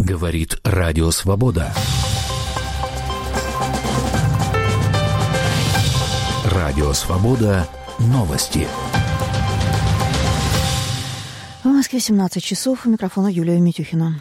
Говорит Радио Свобода. Радио Свобода. Новости. В Москве 17 часов. У микрофона Юлия Митюхина.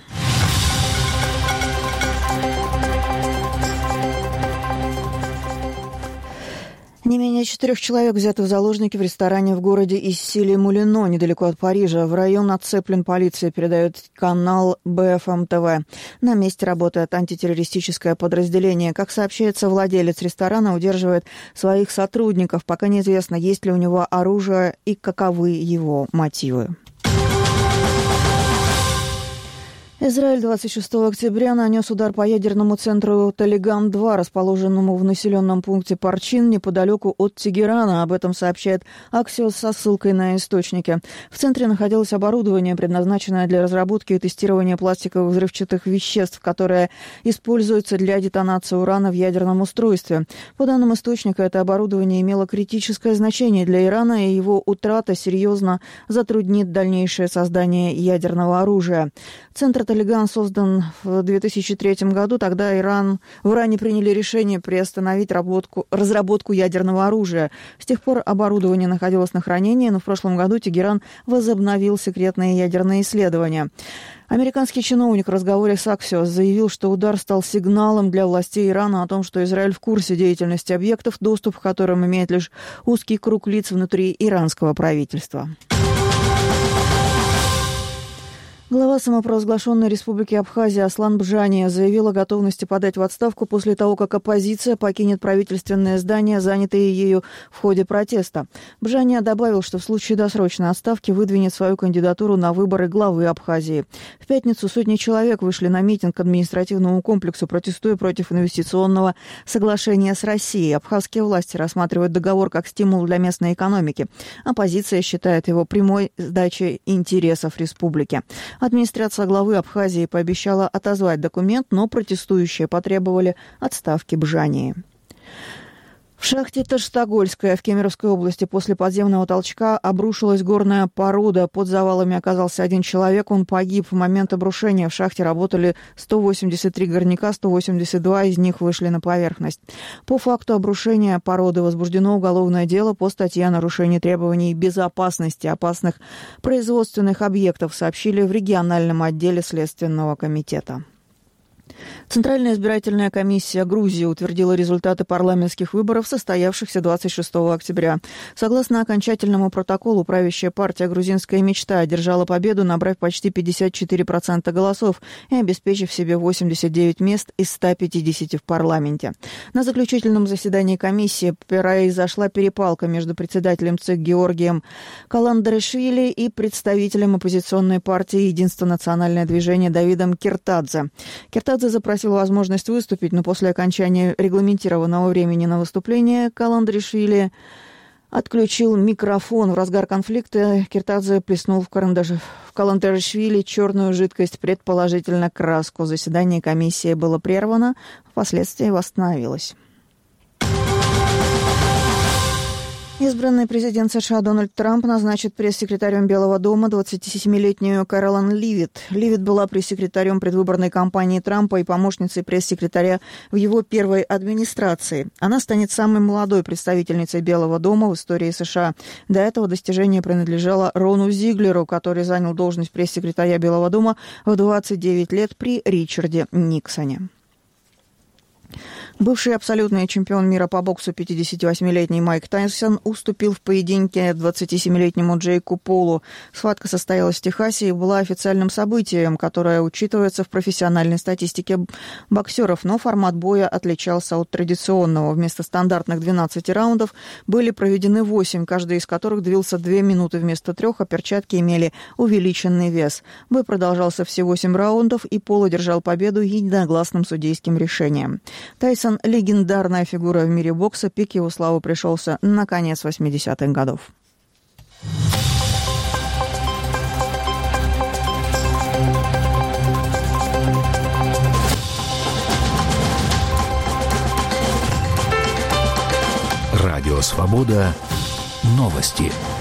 Не менее 4 человек взяты в заложники в ресторане в городе Issy-les-Moulineaux, недалеко от Парижа. В район отцеплен полиция, передает канал БФМ ТВ. На месте работает антитеррористическое подразделение. Как сообщается, владелец ресторана удерживает своих сотрудников. Пока неизвестно, есть ли у него оружие и каковы его мотивы. Израиль 26 октября нанес удар по ядерному центру Талиган-2, расположенному в населенном пункте Парчин, неподалеку от Тегерана. Об этом сообщает Axios со ссылкой на источники. В центре находилось оборудование, предназначенное для разработки и тестирования пластиковых взрывчатых веществ, которое используется для детонации урана в ядерном устройстве. По данным источника, это оборудование имело критическое значение для Ирана, и его утрата серьезно затруднит дальнейшее создание ядерного оружия. Центр Талиган создан в 2003 году. Тогда в Иране приняли решение приостановить разработку ядерного оружия. С тех пор оборудование находилось на хранении, но в прошлом году Тегеран возобновил секретные ядерные исследования. Американский чиновник в разговоре с Axios заявил, что удар стал сигналом для властей Ирана о том, что Израиль в курсе деятельности объектов, доступ к которым имеет лишь узкий круг лиц внутри иранского правительства. Глава самопровозглашенной республики Абхазия Аслан Бжания заявил о готовности подать в отставку после того, как оппозиция покинет правительственное здание, занятое ею в ходе протеста. Бжания добавил, что в случае досрочной отставки выдвинет свою кандидатуру на выборы главы Абхазии. В пятницу сотни человек вышли на митинг к административному комплексу, протестуя против инвестиционного соглашения с Россией. Абхазские власти рассматривают договор как стимул для местной экономики. Оппозиция считает его прямой сдачей интересов республики. Администрация главы Абхазии пообещала отозвать документ, но протестующие потребовали отставки Бжании. В шахте Таштагольская в Кемеровской области после подземного толчка обрушилась горная порода. Под завалами оказался один человек, он погиб. В момент обрушения в шахте работали 183 горняка, 182 из них вышли на поверхность. По факту обрушения породы возбуждено уголовное дело по статье о нарушении требований безопасности опасных производственных объектов, сообщили в региональном отделе Следственного комитета. Центральная избирательная комиссия Грузии утвердила результаты парламентских выборов, состоявшихся 26 октября. Согласно окончательному протоколу, правящая партия «Грузинская мечта» одержала победу, набрав почти 54% голосов и обеспечив себе 89 мест из 150 в парламенте. На заключительном заседании комиссии произошла перепалка между председателем ЦИК Георгием Каландаришвили и представителем оппозиционной партии «Единство национальное движение» Давидом Киртадзе. Киртадзе запросил возможность выступить, но после окончания регламентированного времени на выступление Каландаришвили отключил микрофон. В разгар конфликта Киртадзе плеснул в Каландаришвили черную жидкость, предположительно краску. Заседание комиссии было прервано, впоследствии восстановилось. Избранный президент США Дональд Трамп назначит пресс-секретарем Белого дома 27-летнюю Кэролайн Ливит. Ливит была пресс-секретарем предвыборной кампании Трампа и помощницей пресс-секретаря в его первой администрации. Она станет самой молодой представительницей Белого дома в истории США. До этого достижение принадлежало Рону Зиглеру, который занял должность пресс-секретаря Белого дома в 29 лет при Ричарде Никсоне. Бывший абсолютный чемпион мира по боксу 58-летний Майк Тайсон уступил в поединке 27-летнему Джейку Полу. Схватка состоялась в Техасе и была официальным событием, которое учитывается в профессиональной статистике боксеров, но формат боя отличался от традиционного. Вместо стандартных 12 раундов были проведены 8, каждый из которых длился 2 минуты вместо 3, а перчатки имели увеличенный вес. Бой продолжался всего 7 раундов, и Пол одержал победу единогласным судейским решением. Тайсон – легендарная фигура в мире бокса, пик его славы пришелся на конец 80-х годов. Радио «Свобода». Новости.